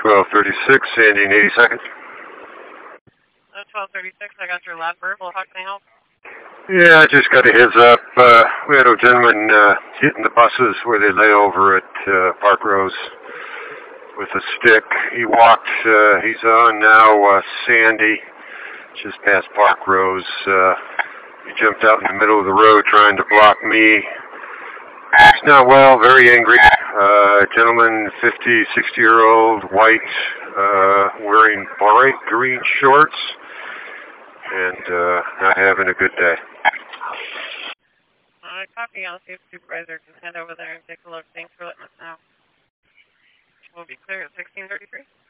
1236, Sandy in 80 seconds. 1236, I got your last verbal. How can I help? Yeah, I just got a heads up. We had a gentleman hitting the buses where they lay over at Park Rose with a stick. He walked, he's on now Sandy, just past Park Rose. He jumped out in the middle of the road trying to block me. He's not well, very angry. Gentleman, 50, 60-year-old, white, wearing bright green shorts, and not having a good day. Alright, copy. I'll see if supervisor can head over there and take a look. Thanks for letting us know. We'll be clear at 1633.